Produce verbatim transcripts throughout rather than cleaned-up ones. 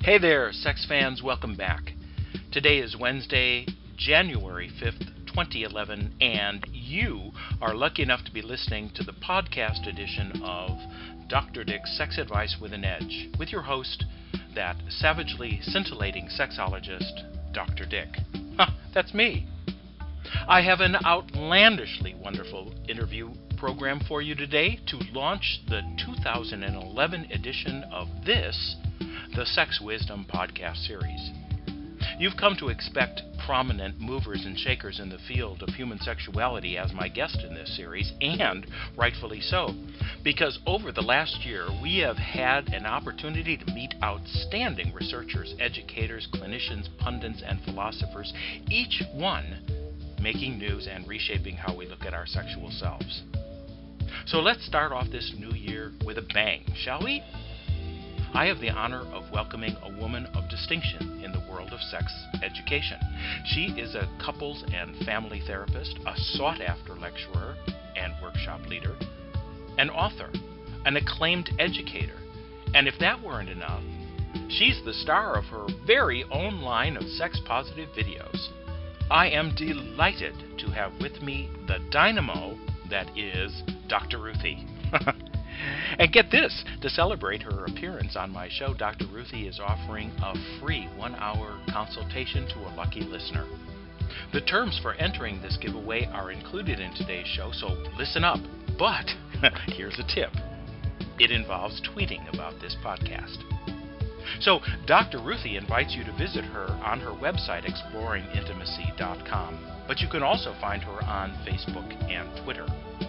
Hey there, sex fans, welcome back. Today is Wednesday, January fifth, twenty eleven, and you are lucky enough to be listening to the podcast edition of Doctor Dick's Sex Advice with an Edge, with your host, that savagely scintillating sexologist, Doctor Dick. Huh, that's me. I have an outlandishly wonderful interview program for you today to launch the two thousand eleven edition of this, the Sex Wisdom podcast series. You've come to expect prominent movers and shakers in the field of human sexuality as my guest in this series, and rightfully so, because over the last year we have had an opportunity to meet outstanding researchers, educators, clinicians, pundits, and philosophers, each one making news and reshaping how we look at our sexual selves. So let's start off this new year with a bang, shall we? I have the honor of welcoming a woman of distinction in the world of sex education. She is a couples and family therapist, a sought-after lecturer and workshop leader, an author, an acclaimed educator, and if that weren't enough, she's the star of her very own line of sex-positive videos. I am delighted to have with me the dynamo that is Doctor Ruthie. And get this, to celebrate her appearance on my show, Doctor Ruthie is offering a free one-hour consultation to a lucky listener. The terms for entering this giveaway are included in today's show, so listen up. But here's a tip. It involves tweeting about this podcast. So Doctor Ruthie invites you to visit her on her website, exploring intimacy dot com. But you can also find her on Facebook and Twitter.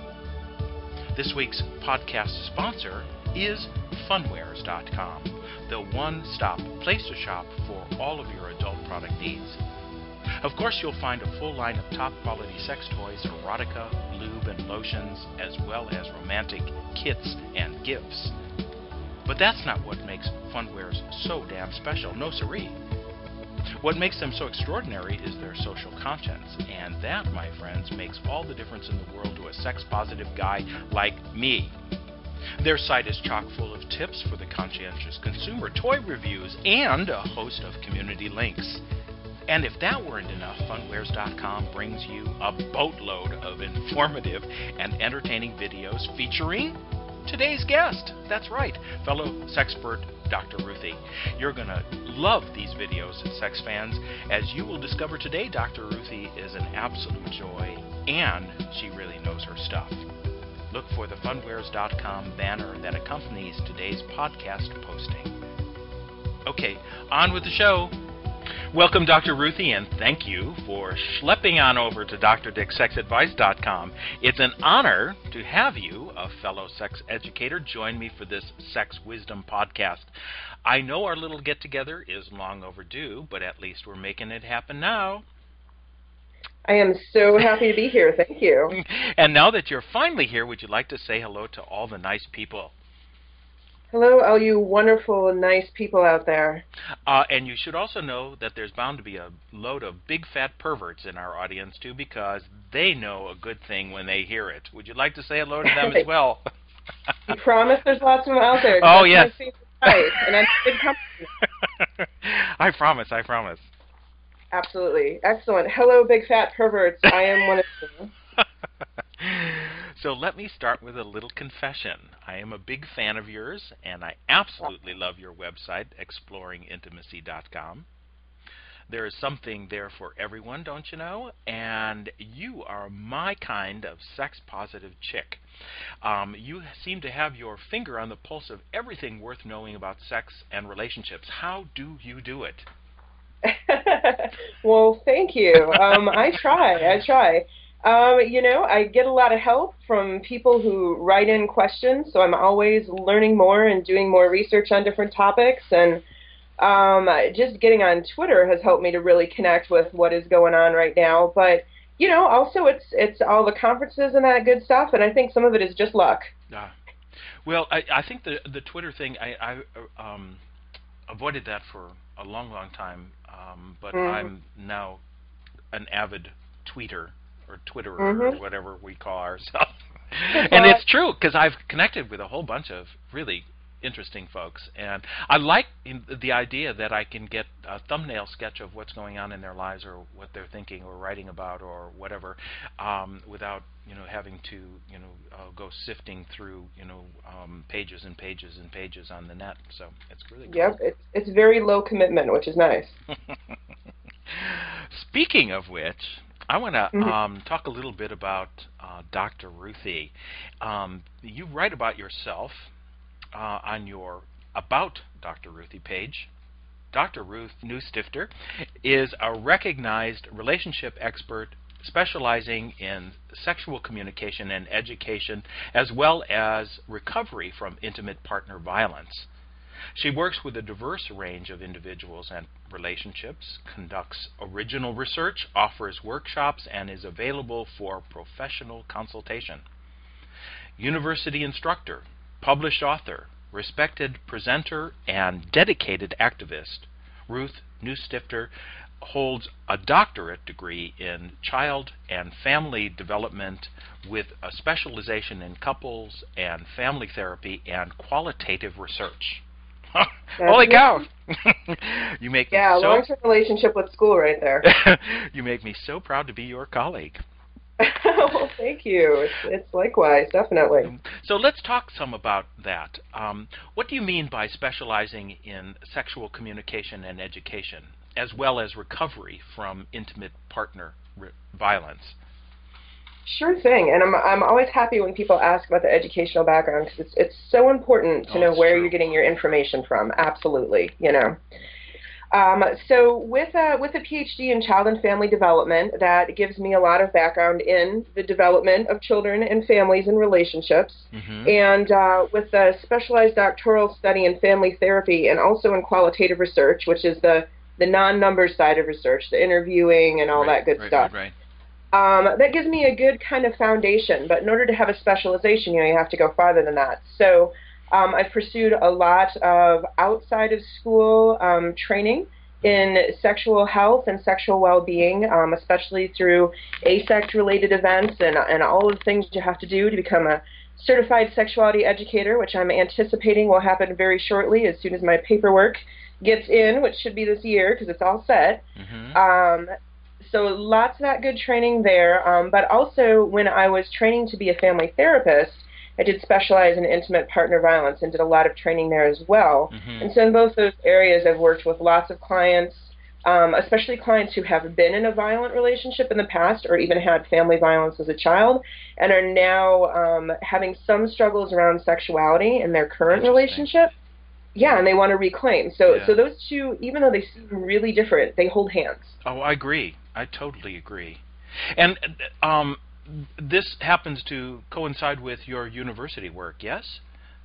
This week's podcast sponsor is funwares dot com, the one-stop place to shop for all of your adult product needs. Of course, you'll find a full line of top-quality sex toys, erotica, lube, and lotions, as well as romantic kits and gifts. But that's not what makes Funwares so damn special, no siree. What makes them so extraordinary is their social contents, and that, my friends, makes all the difference in the world to a sex-positive guy like me. Their site is chock full of tips for the conscientious consumer, toy reviews, and a host of community links. And if that weren't enough, funwares dot com brings you a boatload of informative and entertaining videos featuring today's guest. That's right, fellow sexpert Doctor Ruthie. You're going to love these videos, sex fans, as you will discover today. Doctor Ruthie is an absolute joy, and she really knows her stuff. Look for the funwares dot com banner that accompanies today's podcast posting. Okay, on with the show. Welcome, Doctor Ruthie, and thank you for schlepping on over to Dr Dick's Sex Advice dot com. It's an honor to have you, a fellow sex educator, join me for this Sex Wisdom podcast. I know our little get-together is long overdue, but at least we're making it happen now. I am so happy to be here. Thank you. And now that you're finally here, would you like to say hello to all the nice people? Hello, all you wonderful, nice people out there. Uh, and you should also know that there's bound to be a load of big fat perverts in our audience, too, because they know a good thing when they hear it. Would you like to say hello to them as well? You promise there's lots of them out there. Oh, yes. Right, and I'm good company. I promise, I promise. Absolutely. Excellent. Hello, big fat perverts. I am one of them. So let me start with a little confession. I am a big fan of yours, and I absolutely love your website, exploring intimacy dot com. There is something there for everyone, don't you know? And you are my kind of sex-positive chick. Um, you seem to have your finger on the pulse of everything worth knowing about sex and relationships. How do you do it? Well, thank you. Um, I try. I try. Um, you know, I get a lot of help from people who write in questions, so I'm always learning more and doing more research on different topics, and um, just getting on Twitter has helped me to really connect with what is going on right now. But, you know, also it's it's all the conferences and that good stuff, and I think some of it is just luck. Ah. Well, I, I think the the Twitter thing, I, I um, avoided that for a long, long time, um, but mm-hmm. I'm now an avid tweeter. Or Twitterer, mm-hmm. or whatever we call ourselves. And it's true, because I've connected with a whole bunch of really interesting, folks. And I like in, the idea that I can get a thumbnail sketch of what's going on in their lives or what they're thinking or writing about or whatever, um, without you know having to you know uh, go sifting through you know um, pages and pages and pages on the net. So it's really cool. Yep, it's it's very low commitment, which is nice. Speaking of which, I want to mm-hmm. um, talk a little bit about uh, Doctor Ruthie. Um, you write about yourself uh, on your About Doctor Ruthie page. Doctor Ruth Neustifter is a recognized relationship expert specializing in sexual communication and education, as well as recovery from intimate partner violence. She works with a diverse range of individuals and relationships, conducts original research, offers workshops, and is available for professional consultation. University instructor, published author, respected presenter, and dedicated activist, Ruth Neustifter holds a doctorate degree in child and family development with a specialization in couples and family therapy and qualitative research. Holy cow! You make yeah, me so long-term relationship with school right there. You make me so proud to be your colleague. Well, thank you. It's, it's likewise, definitely. So let's talk some about that. Um, what do you mean by specializing in sexual communication and education, as well as recovery from intimate partner violence? Sure thing, and I'm I'm always happy when people ask about the educational background because it's it's so important to oh, know where true. you're getting your information from. Absolutely, you know. Um, so with a with a PhD in child and family development, that gives me a lot of background in the development of children and families and relationships, mm-hmm. and uh, with a specialized doctoral study in family therapy and also in qualitative research, which is the the non-number side of research, the interviewing and all right, that good right, stuff. Right, right. Um, that gives me a good kind of foundation, but in order to have a specialization, you know, you have to go farther than that. So um, I've pursued a lot of outside of school um, training in sexual health and sexual well-being, um, especially through A S E C-related events and, and all of the things you have to do to become a certified sexuality educator, which I'm anticipating will happen very shortly as soon as my paperwork gets in, which should be this year because it's all set. Mm-hmm. Um, So lots of that good training there, um, but also when I was training to be a family therapist, I did specialize in intimate partner violence and did a lot of training there as well. Mm-hmm. And so in both those areas, I've worked with lots of clients, um, especially clients who have been in a violent relationship in the past or even had family violence as a child and are now um, having some struggles around sexuality in their current relationship. Yeah, and they want to reclaim. So, yeah. so those two, even though they seem really different, they hold hands. Oh, I agree. I totally agree. And um, this happens to coincide with your university work, yes?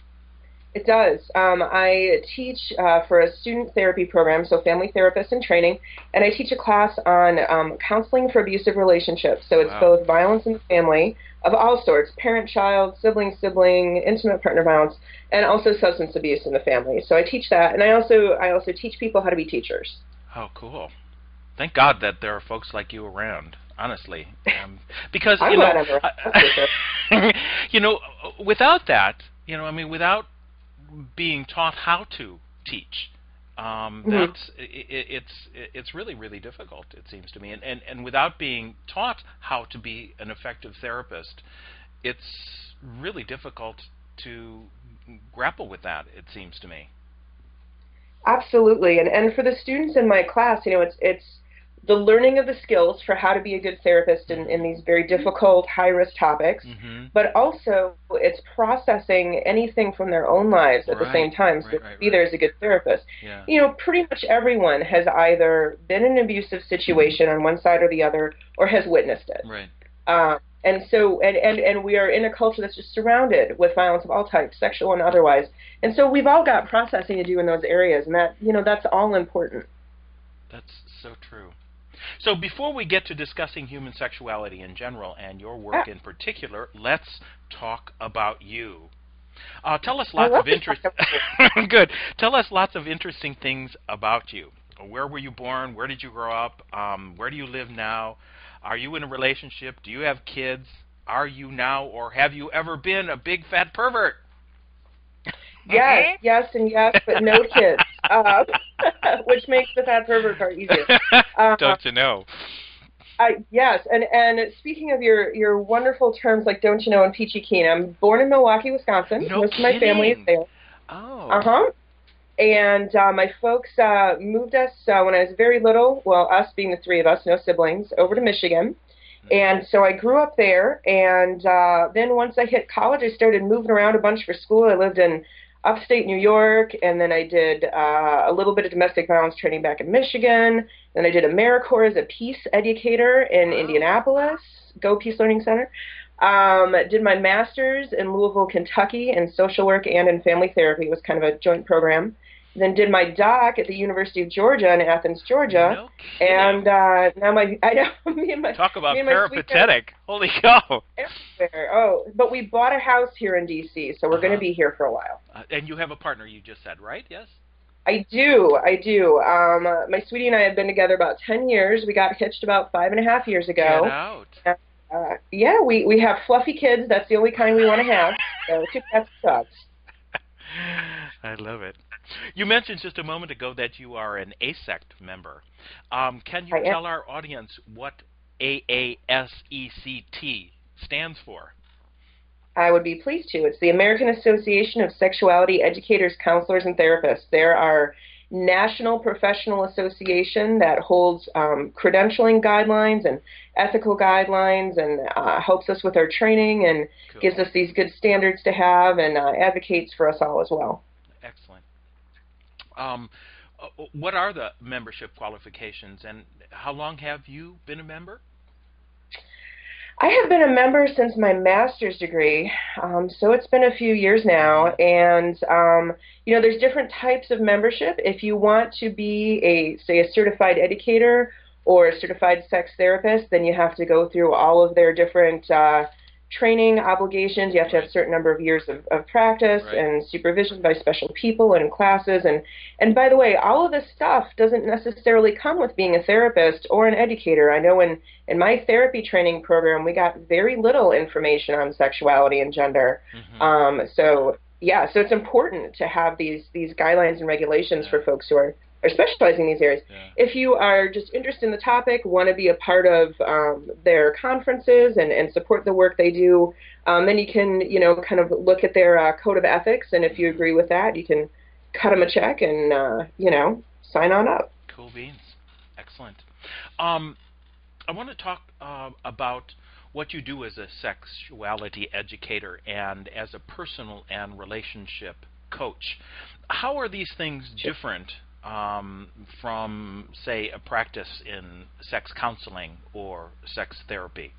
It does. Um, I teach uh, for a student therapy program, so family therapist in training, and I teach a class on um, counseling for abusive relationships. So it's wow. both violence in the family of all sorts, parent-child, sibling-sibling, intimate partner violence, and also substance abuse in the family. So I teach that, and I also I also teach people how to be teachers. Oh, cool. Thank God that there are folks like you around, honestly. Um, because, I'm you know, glad I'm around. you know, without that, you know, I mean, without being taught how to teach, um, mm-hmm. that's it, it's it's really really difficult, it seems to me, and, and and without being taught how to be an effective therapist, it's really difficult to grapple with that, it seems to me. Absolutely, and and for the students in my class, you know, it's it's the learning of the skills for how to be a good therapist in, in these very difficult, high-risk topics, mm-hmm. but also it's processing anything from their own lives at right. the same time, so right, right, to be there as a good therapist. Yeah. You know, pretty much everyone has either been in an abusive situation on one side or the other, or has witnessed it. Right. Uh, and so, and, and, and we are in a culture that's just surrounded with violence of all types, sexual and otherwise. And so we've all got processing to do in those areas, and that, you know, that's all important. That's so true. So before we get to discussing human sexuality in general and your work yeah. in particular, let's talk about you. Uh, tell us lots of interest. Good. Tell us lots of interesting things about you. Where were you born? Where did you grow up? Um, where do you live now? Are you in a relationship? Do you have kids? Are you now or have you ever been a big fat pervert? Yes, yes, and yes, but no kids, uh, which makes the fat pervert part easier. Uh, Don't you know? I, yes, and and speaking of your your wonderful terms like "don't you know" and "peachy keen," I'm born in Milwaukee, Wisconsin. No Most of my family is kidding. there. Oh. Uh huh. And uh, my folks uh, moved us uh, when I was very little. Well, us being the three of us, no siblings, over to Michigan. And so I grew up there, and uh, then once I hit college, I started moving around a bunch for school. I lived in upstate New York, and then I did uh, a little bit of domestic violence training back in Michigan. Then I did AmeriCorps as a peace educator in Wow. Indianapolis, Go Peace Learning Center. Um, did my master's in Louisville, Kentucky in social work and in family therapy. It was kind of a joint program. Then did my doc at the University of Georgia in Athens, Georgia. No kidding. And uh, now my I know me and my talk about me and my peripatetic. Holy cow! Everywhere. Oh, but we bought a house here in D C, so we're uh-huh. going to be here for a while. Uh, and you have a partner, you just said, right? Yes. I do. I do. Um, uh, my sweetie and I have been together about ten years. We got hitched about five and a half years ago. Get out. And, uh, yeah, we we have fluffy kids. That's the only kind we want to have. So two cats and dogs. I love it. You mentioned just a moment ago that you are an A S E C T member. Um, can you I tell am. our audience what A A S E C T stands for? I would be pleased to. It's the American Association of Sexuality Educators, Counselors, and Therapists. They're our national professional association that holds um, credentialing guidelines and ethical guidelines and uh, helps us with our training and Cool. gives us these good standards to have and uh, advocates for us all as well. Excellent. Um, what are the membership qualifications, and how long have you been a member? I have been a member since my master's degree, um, so it's been a few years now, and um, you know, there's different types of membership. If you want to be a, say, a certified educator or a certified sex therapist, then you have to go through all of their different uh, training obligations. You have to have a certain number of years of, of practice right. and supervision by special people and classes. And, and by the way, all of this stuff doesn't necessarily come with being a therapist or an educator. I know in, in my therapy training program, we got very little information on sexuality and gender. Mm-hmm. Um, so, yeah, so it's important to have these, these guidelines and regulations yeah. for folks who are are specializing in these areas. Yeah. If you are just interested in the topic, want to be a part of um, their conferences and, and support the work they do, um, then you can, you know, kind of look at their uh, code of ethics, and if you agree with that, you can cut them a check and, uh, you know, sign on up. Cool beans. Excellent. Um, I want to talk uh, about what you do as a sexuality educator and as a personal and relationship coach. How are these things different Um, from, say, a practice in sex counseling or sex therapy?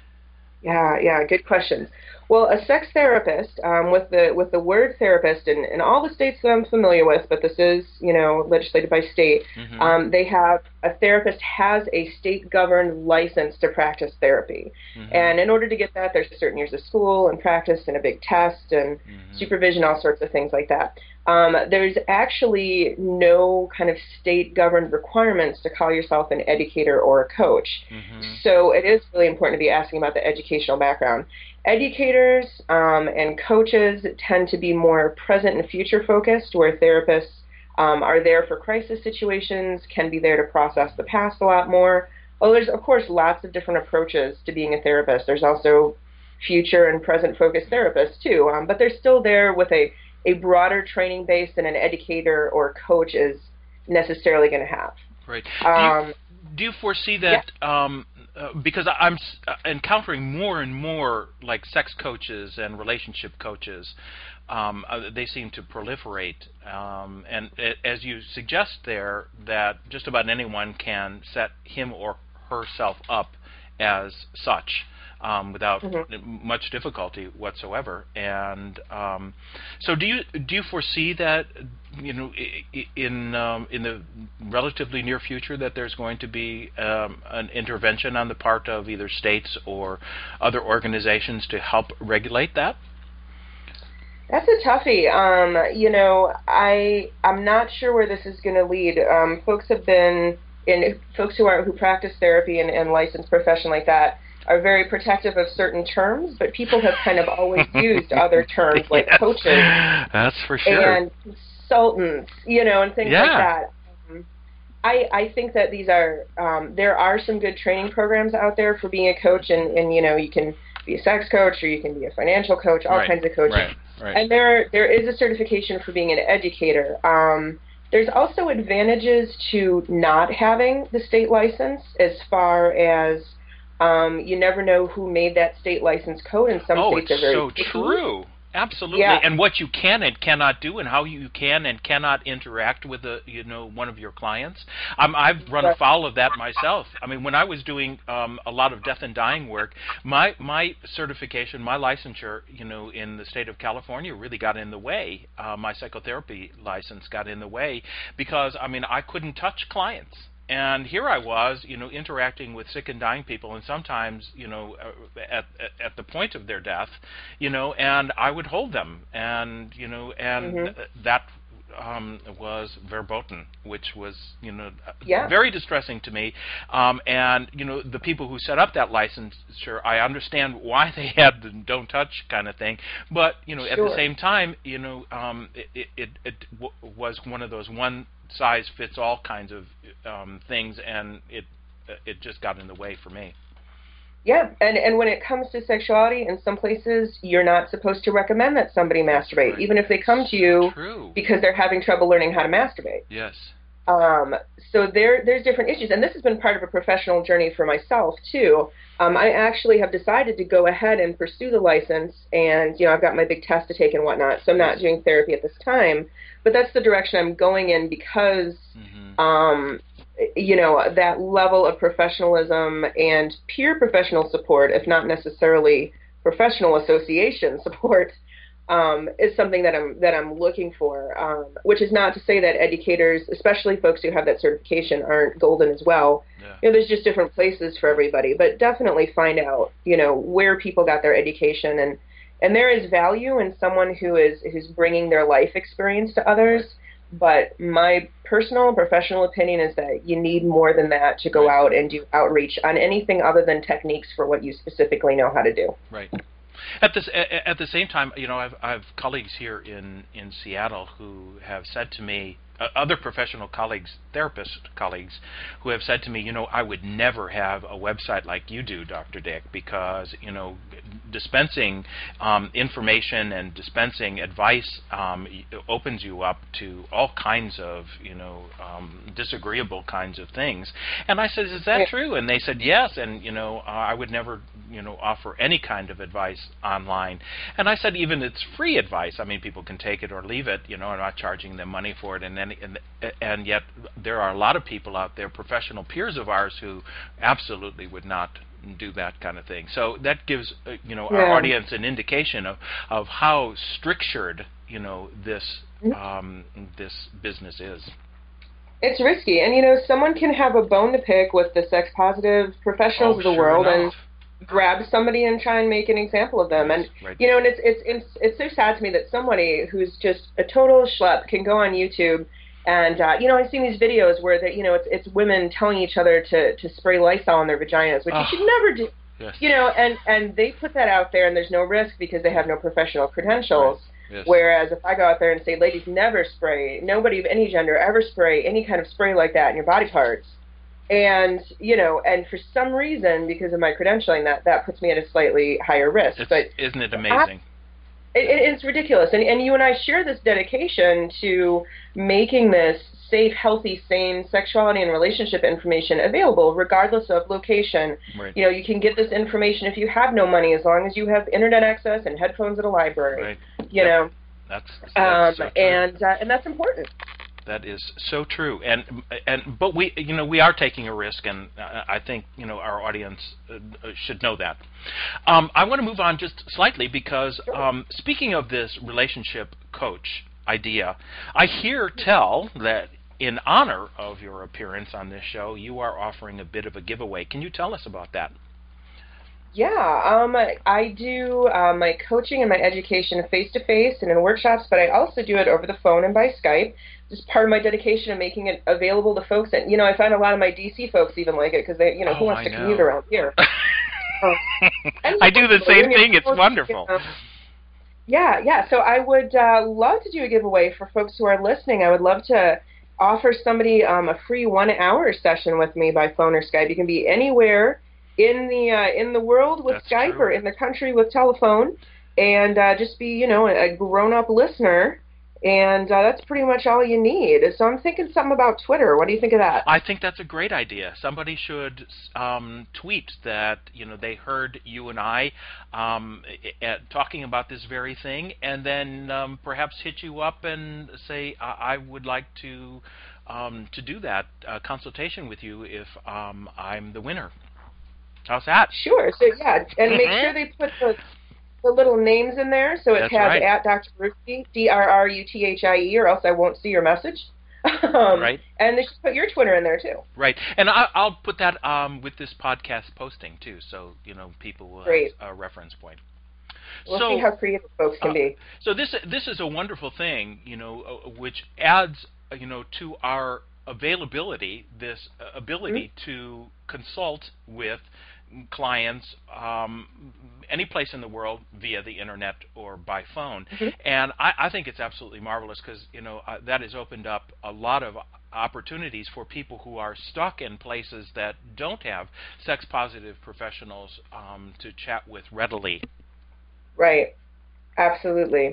Yeah, yeah, good questions. Well, a sex therapist, um, with the with the word therapist in, in all the states that I'm familiar with, but this is, you know, legislated by state, mm-hmm. um, they have, a therapist has a state-governed license to practice therapy. Mm-hmm. And in order to get that, there's certain years of school and practice and a big test and mm-hmm. supervision, all sorts of things like that. Um, there's actually no kind of state-governed requirements to call yourself an educator or a coach. Mm-hmm. So it is really important to be asking about the educational background. Educators um, and coaches tend to be more present and future-focused, where therapists um, are there for crisis situations, can be there to process the past a lot more. Well, there's, of course, lots of different approaches to being a therapist. There's also future and present-focused therapists, too, um, but they're still there with a a broader training base than an educator or coach is necessarily going to have. Right. Um, do, you, do you foresee that, yeah. um, uh, because I'm uh, encountering more and more like sex coaches and relationship coaches, um, uh, they seem to proliferate, um, and it, as you suggest there, that just about anyone can set him or herself up as such. Um, without mm-hmm. much difficulty whatsoever, and um, so do you do you foresee that, you know, in um, in the relatively near future that there's going to be um, an intervention on the part of either states or other organizations to help regulate that? That's a toughie. Um, you know, I I'm not sure where this is going to lead. Um, folks have been in folks who are who practice therapy and, and licensed profession like that are very protective of certain terms, but people have kind of always used other terms like yes, coaches. That's for sure. And consultants, you know, and things yeah. like that. Um, I, I think that these are, um, there are some good training programs out there for being a coach, and, and, you know, you can be a sex coach or you can be a financial coach, all right. kinds of coaching. Right. Right. And there there is a certification for being an educator. Um, there's also advantages to not having the state license, as far as um, you never know who made that state license code, and some oh, states are very so picky. true. Absolutely, yeah. And what you can and cannot do, and how you can and cannot interact with a, you know, one of your clients. Um, I've run right. afoul of that myself. I mean, when I was doing um, a lot of death and dying work, my my certification, my licensure, you know, in the state of California really got in the way. Uh, my psychotherapy license got in the way because, I mean, I couldn't touch clients. And here I was, you know, interacting with sick and dying people, and sometimes, you know, at at the point of their death, you know, and I would hold them, and you know, and mm-hmm. th- that um, was verboten, which was, you know, yeah. very distressing to me. Um, and you know, the people who set up that licensure, I understand why they had the "don't touch" kind of thing, but you know, sure. at the same time, you know, um, it it, it, it w- was one of those one size fits all kinds of um, things, and it it just got in the way for me. Yeah, and and when it comes to sexuality, in some places you're not supposed to recommend that somebody masturbate, right. even if they come to you True. because they're having trouble learning how to masturbate. Yes. Um, so there there's different issues, and this has been part of a professional journey for myself too. Um, I actually have decided to go ahead and pursue the license, and you know, I've got my big test to take and whatnot, so I'm not doing therapy at this time. But that's the direction I'm going in because, mm-hmm. um, you know, that level of professionalism and peer professional support, if not necessarily professional association support, um, is something that I'm that I'm looking for. Um, which is not to say that educators, especially folks who have that certification, aren't golden as well. Yeah. You know, there's just different places for everybody. But definitely find out, you know, where people got their education, and. And there is value in someone who is who's bringing their life experience to others, but my personal professional opinion is that you need more than that to go right. out and do outreach on anything other than techniques for what you specifically know how to do. Right. At this, at the same time, you know, I've I've colleagues here in in Seattle who have said to me, uh, other professional colleagues, therapist colleagues, who have said to me, you know, I would never have a website like you do, Doctor Dick, because, you know, dispensing um, information and dispensing advice um, opens you up to all kinds of, you know, um, disagreeable kinds of things. And I said, is that yeah. true? And they said, yes. And, you know, uh, I would never, you know, offer any kind of advice online. And I said, even it's free advice. I mean, people can take it or leave it. You know, I'm not charging them money for it. And then, and, and yet there are a lot of people out there, professional peers of ours, who absolutely would not do that kind of thing. So that gives, uh, you know, yeah. our audience an indication of, of how strictured, you know, this um, this business is. It's risky, and you know, someone can have a bone to pick with the sex positive professionals oh, of the sure world, enough. and grab somebody and try and make an example of them. Yes, and right. you know, and it's it's it's it's so sad to me that somebody who's just a total schlep can go on YouTube. And, uh, you know, I've seen these videos where, that you know, it's it's women telling each other to, to spray Lysol in their vaginas, which oh, you should never do. Yes. You know, and, and they put that out there, and there's no risk because they have no professional credentials. Right. Yes. Whereas if I go out there and say, ladies, never spray, nobody of any gender ever spray any kind of spray like that in your body parts. And, you know, and for some reason, because of my credentialing, that, that puts me at a slightly higher risk. It's, but isn't it amazing? I, It, it's ridiculous, and and you and I share this dedication to making this safe, healthy, sane sexuality and relationship information available, regardless of location. Right. You know, you can get this information if you have no money, as long as you have internet access and headphones at a library. Right. You that, know, that's, that's um, so true. and uh, and that's important. That is so true, and and but we you know we are taking a risk, and I think you know our audience uh, should know that. Um, I want to move on just slightly because um, speaking of this relationship coach idea, I hear tell that in honor of your appearance on this show, you are offering a bit of a giveaway. Can you tell us about that? Yeah, um, I do uh, my coaching and my education face-to-face and in workshops, but I also do it over the phone and by Skype. Just part of my dedication of making it available to folks. And, you know, I find a lot of my D C folks even like it because they, you know, oh, who wants I to know. commute around here? Oh. I do the same thing. It's wonderful. Yeah, yeah. So I would uh, love to do a giveaway for folks who are listening. I would love to offer somebody um, a free one-hour session with me by phone or Skype. You can be anywhere in the uh, in the world with That's Skype true. or in the country with telephone, and uh, just be, you know, a grown-up listener. And uh, that's pretty much all you need. So I'm thinking something about Twitter. What do you think of that? I think that's a great idea. Somebody should um, tweet that, you know, they heard you and I um, at, talking about this very thing, and then um, perhaps hit you up and say, I, I would like to um, to do that uh, consultation with you if um, I'm the winner. How's that? Sure. So yeah, and make sure they put the the little names in there, so it That's has right. at Doctor Ruthie, D R R U T H I E, or else I won't see your message. um, Right. And they should put your Twitter in there, too. Right, and I, I'll put that um, with this podcast posting, too, so, you know, people will Great. have a reference point. We'll so, see how creative folks can uh, be. So this this is a wonderful thing, you know, uh, which adds, uh, you know, to our availability, this uh, ability Mm-hmm. to consult with clients um, any place in the world via the internet or by phone. Mm-hmm. And I, I think it's absolutely marvelous because, you know, uh, that has opened up a lot of opportunities for people who are stuck in places that don't have sex-positive professionals um, to chat with readily. Right. Absolutely.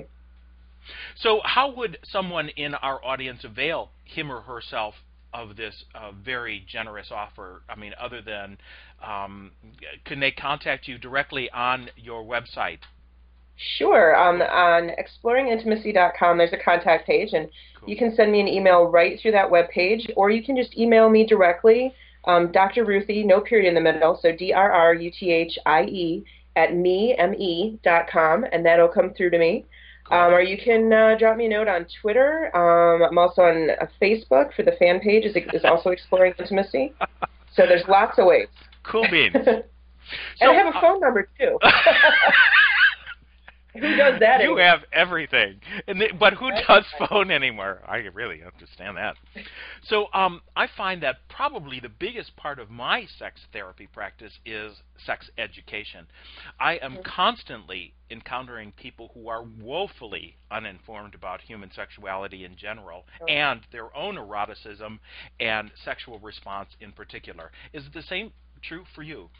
So how would someone in our audience avail him or herself of this uh, very generous offer? I mean, other than, um, can they contact you directly on your website? Sure. Um, on exploring intimacy dot com, there's a contact page, and Cool. you can send me an email right through that web page, or you can just email me directly, um, Doctor Ruthie, no period in the middle, so D R R U T H I E, at me, M E, dot com, and that'll come through to me. Um, or you can uh, drop me a note on Twitter. Um, I'm also on uh, Facebook for the fan page, is, is also Exploring Intimacy. So there's lots of ways. Cool beans. And So, I have a uh, phone number, too. Who does that You anymore? have everything, and they, but who That's does right. phone anymore? I really understand that. So um, I find that probably the biggest part of my sex therapy practice is sex education. I am Mhm. constantly encountering people who are woefully uninformed about human sexuality in general Oh. and their own eroticism and sexual response in particular. Is the same true for you?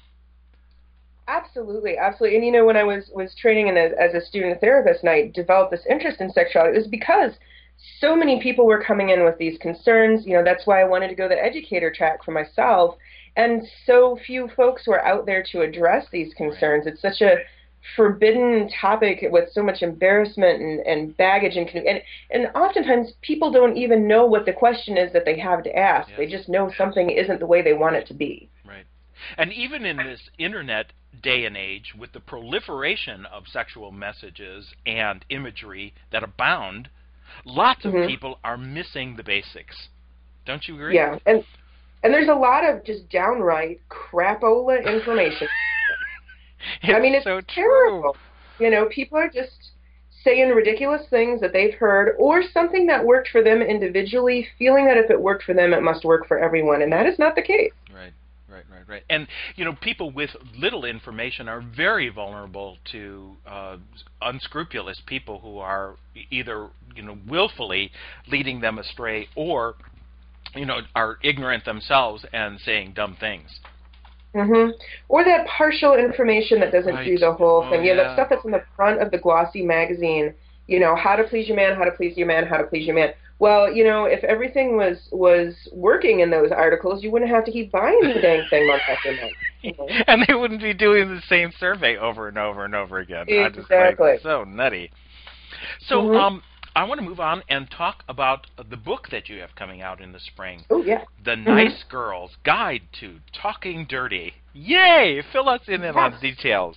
Absolutely, absolutely. And you know, when I was was training in a, as a student therapist, and I developed this interest in sexuality, it was because so many people were coming in with these concerns. You know, that's why I wanted to go the educator track for myself. And so few folks were out there to address these concerns. It's such a forbidden topic with so much embarrassment and, and baggage, and, and and oftentimes people don't even know what the question is that they have to ask. Yes. They just know something isn't the way they want it to be. Right. And even in this internet day and age, with the proliferation of sexual messages and imagery that abound, lots of Mhm. people are missing the basics. Don't you agree? Yeah, and and there's a lot of just downright crapola information. It's I mean, it's so terrible. true. You know, people are just saying ridiculous things that they've heard, or something that worked for them individually, feeling that if it worked for them, it must work for everyone, and that is not the case. Right. Right, right, right. And, you know, people with little information are very vulnerable to uh, unscrupulous people who are either, you know, willfully leading them astray or, you know, are ignorant themselves and saying dumb things. hmm Or that partial information that doesn't Right. do the whole Oh, thing. You know, yeah. that stuff that's in the front of the glossy magazine, you know, how to please your man, how to please your man, how to please your man. Well, you know, if everything was was working in those articles, you wouldn't have to keep buying the dang thing month after month. You know? And they wouldn't be doing the same survey over and over and over again. I just Exactly. like, so nutty. So Mhm. um, I want to move on and talk about the book that you have coming out in the spring. Oh, yeah. The Nice Girl's Guide to Talking Dirty. Yay! Fill us in on Yes. details.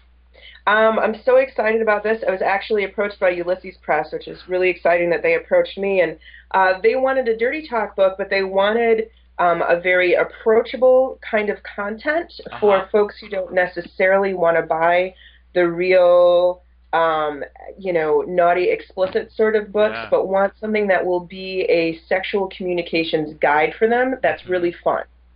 Um, I'm so excited about this. I was actually approached by Ulysses Press, which is really exciting that they approached me. And uh, they wanted a dirty talk book, but they wanted um, a very approachable kind of content for Uh-huh. folks who don't necessarily want to buy the real, um, you know, naughty, explicit sort of books, Yeah. but want something that will be a sexual communications guide for them that's Mhm. really fun.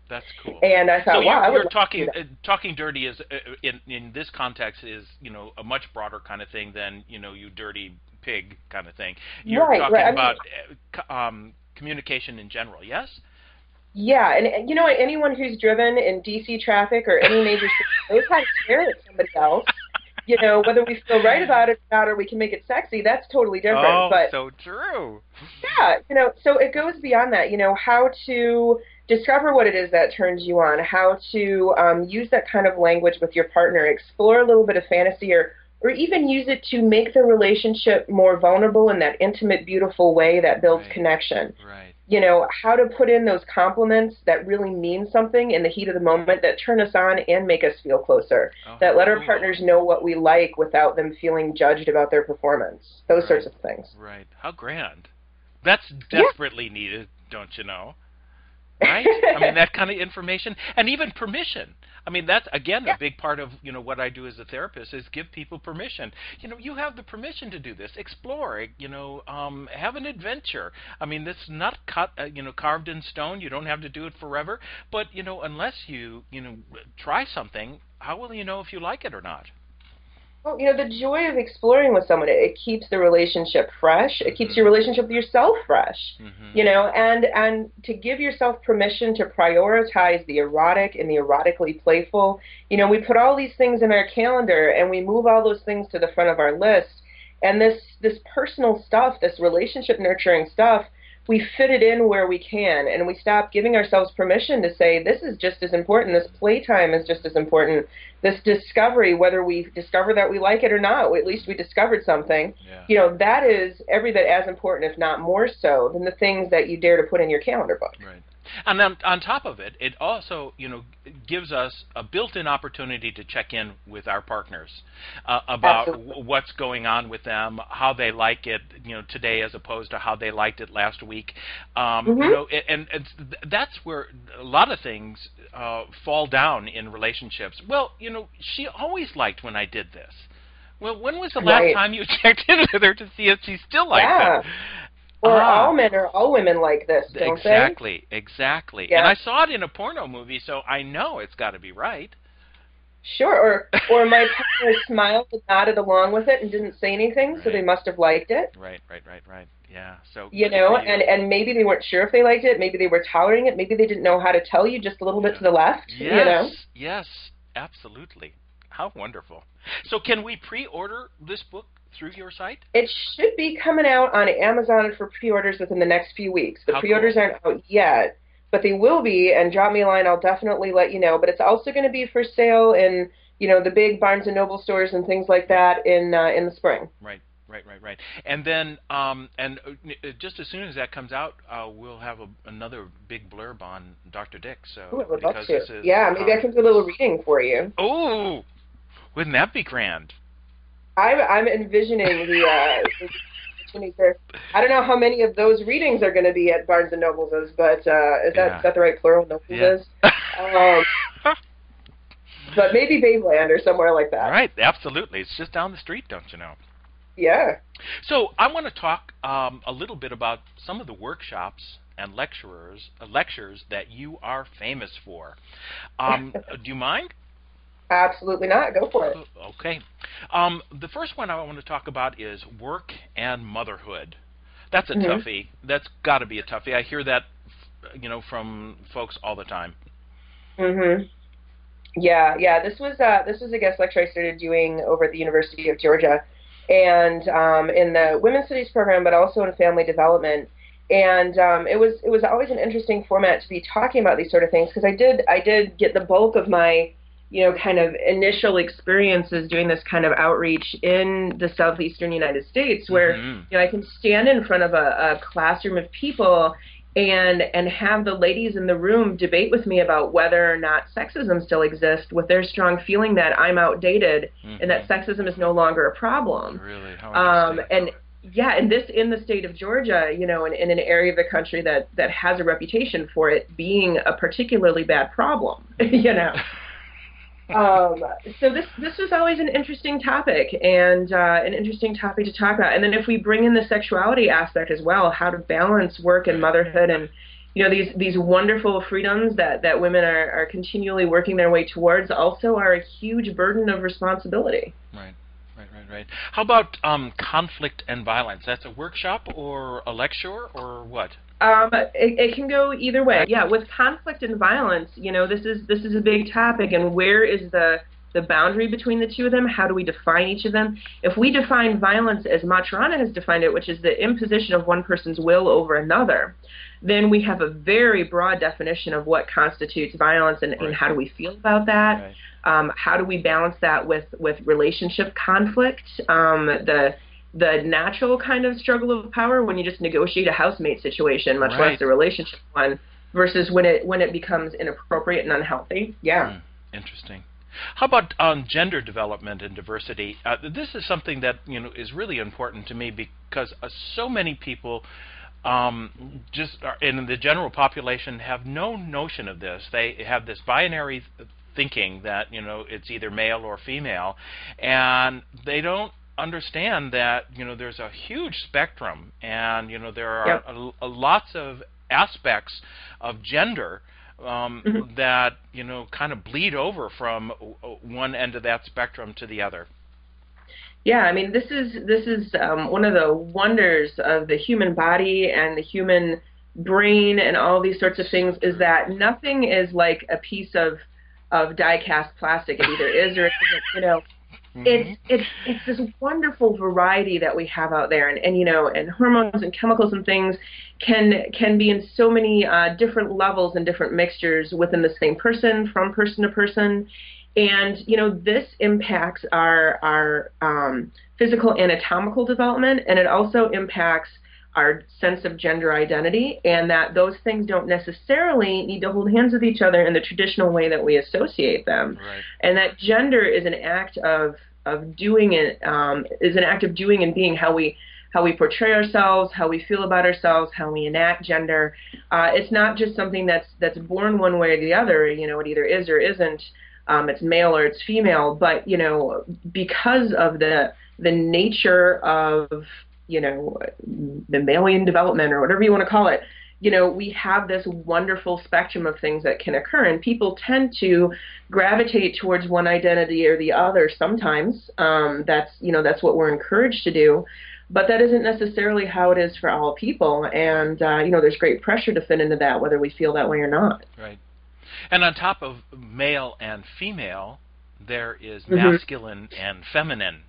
That's cool. And I thought, so wow, you're, I would you're love talking to do uh, talking dirty is uh, in in this context is you know a much broader kind of thing than you know you dirty pig kind of thing. that. You're Right, talking right. I mean, about uh, co- um, communication in general. Yes. yeah, and, and you know, anyone who's driven in D C traffic or any major city knows how to stare at somebody else. You know, whether we feel right about it or not, or we can make it sexy, that's totally different. Oh, but so true. yeah, you know, so it goes beyond that. You know, how to discover what it is that turns you on, how to um, use that kind of language with your partner, explore a little bit of fantasy, or or even use it to make the relationship more vulnerable in that intimate, beautiful way that builds Right. connection. Right. You know, how to put in those compliments that really mean something in the heat of the moment that turn us on and make us feel closer, Oh, that let our cool. partners know what we like without them feeling judged about their performance, those Right. sorts of things. Right. How grand. That's Yeah. desperately needed, don't you know? Right? I mean, that kind of information, and even permission. I mean, that's, again, Yeah. a big part of, you know, what I do as a therapist is give people permission. You know, you have the permission to do this. Explore, you know, um, have an adventure. I mean, this is not cut, uh, you know, carved in stone. You don't have to do it forever. But, you know, unless you, you know, try something, how will you know if you like it or not? Well, you know, the joy of exploring with someone, it, it keeps the relationship fresh. It keeps your relationship with yourself fresh. Mm-hmm. You know, and and to give yourself permission to prioritize the erotic and the erotically playful. You know, we put all these things in our calendar and we move all those things to the front of our list. And this this personal stuff, this relationship nurturing stuff, we fit it in where we can, and we stop giving ourselves permission to say, this is just as important, this playtime is just as important, this discovery, whether we discover that we like it or not, at least we discovered something, Yeah. you know, that is every bit as important, if not more so, than the things that you dare to put in your calendar book. Right. And then on top of it, it also, you know, gives us a built-in opportunity to check in with our partners uh, about w- what's going on with them, how they like it, you know, today as opposed to how they liked it last week. Um, Mm-hmm. You know, and, and that's where a lot of things uh, fall down in relationships. Well, you know, she always liked when I did this. Well, when was the last Right. time you checked in with her to see if she still liked Yeah. it? Or Ah. all men or all women like this, don't Exactly, exactly. Yeah. And I saw it in a porno movie, so I know it's got to be right. they? Sure. Or, or my partner smiled and nodded along with it and didn't say anything, so Right. they must have liked it. Right, right, right, right. Yeah. So You good know, for you. and, and maybe they weren't sure if they liked it, maybe they were tolerating it, maybe they didn't know how to tell you just a little bit to the left, yes, you know? yes, absolutely. How wonderful. So can we pre-order this book through your site? It should be coming out on Amazon for pre-orders within the next few weeks. The How pre-orders cool. aren't out yet, but they will be, and drop me a line, I'll definitely let you know. But it's also going to be for sale in, you know, the big Barnes and Noble stores and things like that in uh, in the spring. Right. Right, right, right. And then, um, and uh, just as soon as that comes out, uh, we'll have a, another big blurb on Doctor Dick. So Ooh, I would love because to. this is, Yeah, maybe um, I can do a little reading for you. Oh, wouldn't that be grand? I'm, I'm envisioning the, uh, the, I don't know how many of those readings are going to be at Barnes and Noble's, but uh, is that Yeah. is that the right plural? Noble's Yeah. is? Um, but maybe Babeland or somewhere like that. Right, absolutely. It's just down the street, don't you know? Yeah. So I want to talk um, a little bit about some of the workshops and lecturers, uh, lectures that you are famous for. Um, do you mind? Absolutely not. Go for it. Okay. Um, the first one I want to talk about is work and motherhood. That's a Mhm. toughie. That's got to be a toughie. I hear that, you know, from folks all the time. Mhm. Yeah, yeah. This was uh, this was a guest lecture I started doing over at the University of Georgia, and um, in the Women's Studies program, but also in family development. And um, it was it was always an interesting format to be talking about these sort of things because I did I did get the bulk of my you know kind of initial experiences doing this kind of outreach in the southeastern United States, where Mhm. you know I can stand in front of a, a classroom of people and and have the ladies in the room debate with me about whether or not sexism still exists, with their strong feeling that I'm outdated Mhm. and that sexism is no longer a problem. Really? How Um, interesting. and yeah, and this in the state of Georgia, you know, in, in an area of the country that that has a reputation for it being a particularly bad problem, you know. Um, so this this was always an interesting topic and uh, an interesting topic to talk about. And then if we bring in the sexuality aspect as well, how to balance work and motherhood and you know, these these wonderful freedoms that that women are are continually working their way towards also are a huge burden of responsibility. Right. Right, right, right. How about um, conflict and violence? That's a workshop or a lecture or what? Um, it, it can go either way. Yeah, with conflict and violence, you know, this is this is a big topic, and where is the the boundary between the two of them? How do we define each of them? If we define violence as Maturana has defined it, which is the imposition of one person's will over another, then we have a very broad definition of what constitutes violence, and, right. and how do we feel about that? Right. Um, how do we balance that with, with relationship conflict, um, the the natural kind of struggle of power when you just negotiate a housemate situation, much right. less a relationship one, versus when it when it becomes inappropriate and unhealthy. Yeah. Mm, interesting. How about um, gender development and diversity? Uh, this is something that you know is really important to me because uh, so many people um, just are, in the general population have no notion of this. They have this binary th thinking that you know it's either male or female, and they don't understand that you know there's a huge spectrum, and you know there are yep. a, a lots of aspects of gender um, mm-hmm. that you know kind of bleed over from one end of that spectrum to the other. Yeah, I mean this is this is um, one of the wonders of the human body and the human brain and all these sorts of things is that nothing is like a piece of of die-cast plastic. It either is or it isn't. You know, mm-hmm. it's it's it's this wonderful variety that we have out there, and and you know, and hormones and chemicals and things can can be in so many uh, different levels and different mixtures within the same person, from person to person, and you know, this impacts our our um, physical anatomical development, and it also impacts our sense of gender identity, and that those things don't necessarily need to hold hands with each other in the traditional way that we associate them. Right. And that gender is an act of of doing it, um, is an act of doing and being, how we how we portray ourselves, how we feel about ourselves, how we enact gender. Uh, it's not just something that's that's born one way or the other. You know, it either is or isn't. Um, it's male or it's female. But you know, because of the the nature of you know, mammalian development or whatever you want to call it, you know, we have this wonderful spectrum of things that can occur, and people tend to gravitate towards one identity or the other sometimes. Um, that's, you know, that's what we're encouraged to do, but that isn't necessarily how it is for all people, and, uh, you know, there's great pressure to fit into that, whether we feel that way or not. Right. And on top of male and female, there is mm-hmm. masculine and feminine.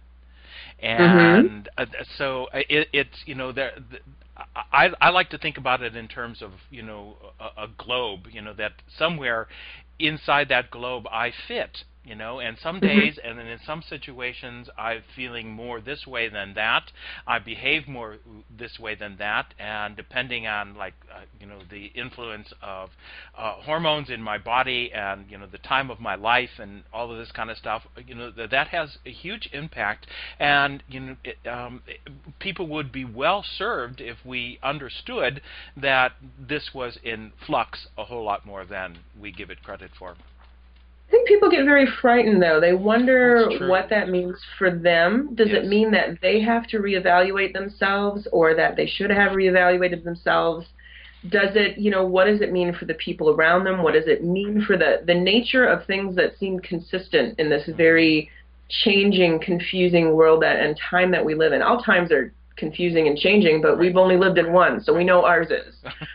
And mm-hmm. uh, so it, it's, you know, there, the, I, I like to think about it in terms of, you know, a, a globe, you know, that somewhere inside that globe I fit, you know, and some days and then in some situations I'm feeling more this way than that. I behave more this way than that, and depending on, like, uh, you know, the influence of uh, hormones in my body and, you know, the time of my life and all of this kind of stuff, you know, th that has a huge impact. And, you know, it, um, it, people would be well served if we understood that this was in flux a whole lot more than we give it credit for. I think people get very frightened, though. They wonder what that means for them. Does yes. it mean that they have to reevaluate themselves, or that they should have reevaluated themselves? Does it, you know, what does it mean for the people around them? What does it mean for the, the nature of things that seem consistent in this very changing, confusing world that, and time that we live in? All times are confusing and changing, but we've only lived in one, so we know ours is.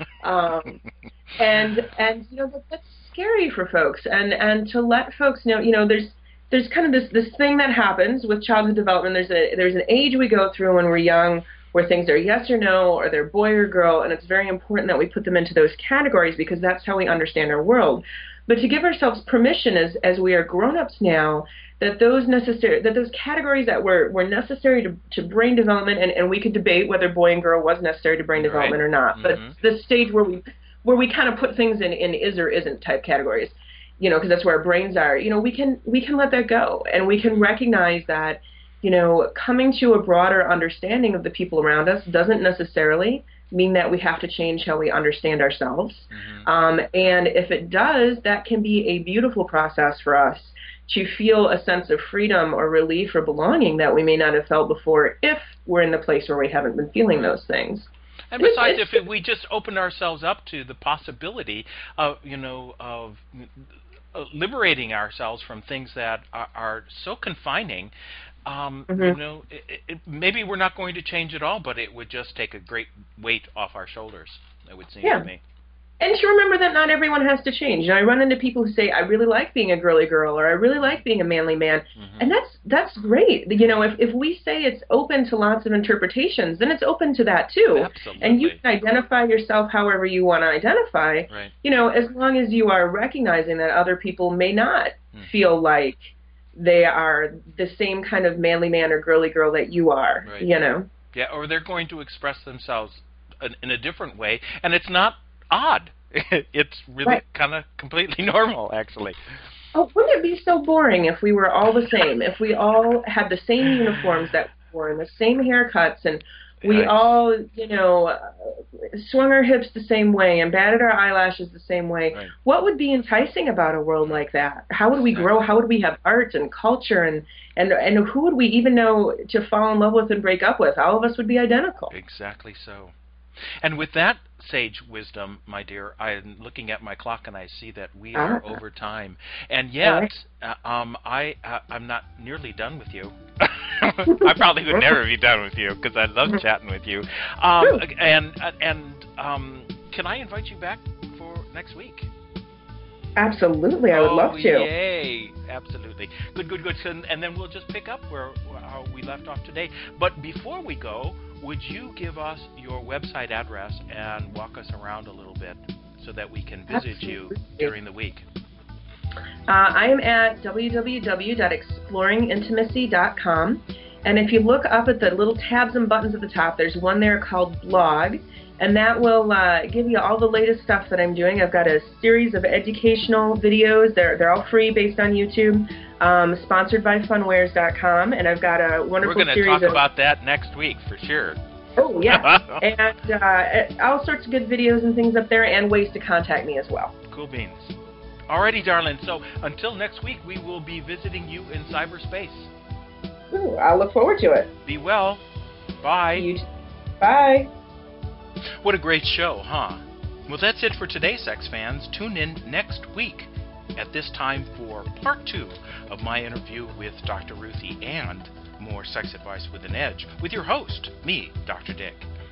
Um, and, and, you know, that, that's scary for folks, and and to let folks know, you know, there's there's kind of this this thing that happens with childhood development. There's a there's an age we go through when we're young where things are yes or no, or they're boy or girl, and it's very important that we put them into those categories because that's how we understand our world. But to give ourselves permission as as we are grown-ups now, that those necessary that those categories that were were necessary to to brain development, and and we could debate whether boy and girl was necessary to brain right. development or not, mm-hmm. but the stage where we where we kind of put things in, in is or isn't type categories, you know, because that's where our brains are, you know, we can we can let that go, and we can recognize that, you know, coming to a broader understanding of the people around us doesn't necessarily mean that we have to change how we understand ourselves. Mm-hmm. Um, and if it does, that can be a beautiful process for us to feel a sense of freedom or relief or belonging that we may not have felt before if we're in the place where we haven't been feeling those things. And besides, if it, we just opened ourselves up to the possibility of, you know, of uh, liberating ourselves from things that are, are so confining, um, mm-hmm. you know, it, it, maybe we're not going to change at all, but it would just take a great weight off our shoulders, it would seem yeah. to me. And to remember that not everyone has to change. You know, I run into people who say, I really like being a girly girl, or I really like being a manly man. Mm-hmm. And that's that's great. You know, if, if we say it's open to lots of interpretations, then it's open to that too. Absolutely. And you can identify yourself however you want to identify, right. you know, as long as you are recognizing that other people may not mm-hmm. feel like they are the same kind of manly man or girly girl that you are, right. you know. Yeah, or they're going to express themselves in, in a different way, and it's not odd. It's really right. kind of completely normal, actually. Oh, wouldn't it be so boring if we were all the same? If we all had the same uniforms that we wore and the same haircuts, and we yeah. all, you know, uh, swung our hips the same way and batted our eyelashes the same way? Right. What would be enticing about a world like that? How would we grow? How would we have art and culture? And, and, and who would we even know to fall in love with and break up with? All of us would be identical. Exactly so. And with that sage wisdom, my dear, I'm looking at my clock and I see that we are ah. over time. And yet, uh, um, I, uh, I'm not nearly done with you. I probably would never be done with you because I love chatting with you. Um, and and um, can I invite you back for next week? Absolutely, I would oh, love to. Yay, absolutely. Good, good, good. And, and then we'll just pick up where how we left off today. But before we go, would you give us your website address and walk us around a little bit so that we can visit Absolutely. you during the week? Uh, I am at w w w dot exploring intimacy dot com, and if you look up at the little tabs and buttons at the top, there's one there called Blog, and that will uh, give you all the latest stuff that I'm doing. I've got a series of educational videos. They're, they're all free based on YouTube, um, sponsored by funwares dot com, and I've got a wonderful series of... We're going to talk about that next week for sure. Oh, yeah. and uh, all sorts of good videos and things up there, and ways to contact me as well. Cool beans. Alrighty, darling. So until next week, we will be visiting you in cyberspace. Ooh, I'll look forward to it. Be well. Bye. You Bye. What a great show, huh? Well, that's it for today, sex fans. Tune in next week at this time for part two of my interview with Doctor Ruthie and more sex advice with an edge with your host, me, Doctor Dick.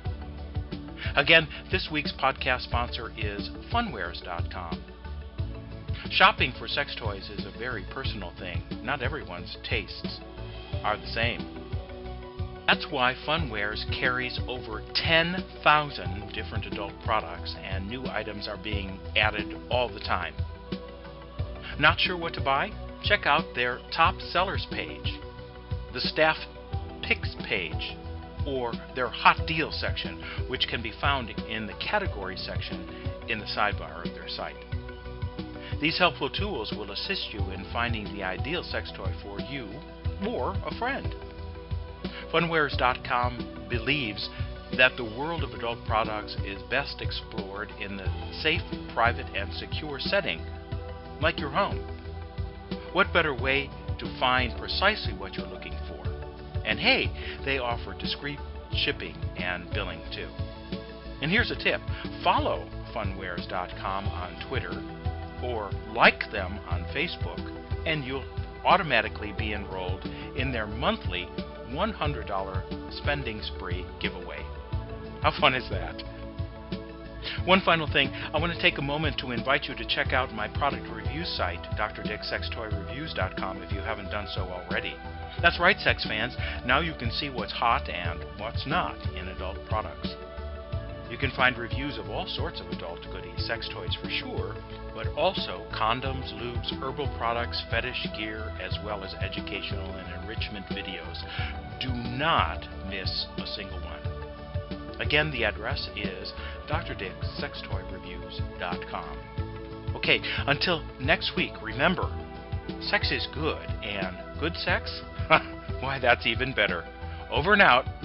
Again, this week's podcast sponsor is funwares dot com. Shopping for sex toys is a very personal thing. Not everyone's tastes are the same. That's why Funwares carries over ten thousand different adult products, and new items are being added all the time. Not sure what to buy? Check out their top sellers page, the staff picks page, or their hot deal section, which can be found in the category section in the sidebar of their site. These helpful tools will assist you in finding the ideal sex toy for you or a friend. Funwares dot com believes that the world of adult products is best explored in the safe, private, and secure setting, like your home. What better way to find precisely what you're looking for? And hey, they offer discreet shipping and billing too. And here's a tip. Follow Funwares dot com on Twitter or like them on Facebook, and you'll automatically be enrolled in their monthly one hundred dollars spending spree giveaway. How fun is that? One final thing, I want to take a moment to invite you to check out my product review site, Dr Dick Sex Toy Reviews dot com, if you haven't done so already. That's right, sex fans, now you can see what's hot and what's not in adult products. You can find reviews of all sorts of adult goodies, sex toys for sure, but also condoms, lubes, herbal products, fetish gear, as well as educational and enrichment videos. Do not miss a single one. Again, the address is Dr Dick Sex Toy Reviews dot com. Okay, until next week, remember, sex is good, and good sex? Why, that's even better. Over and out.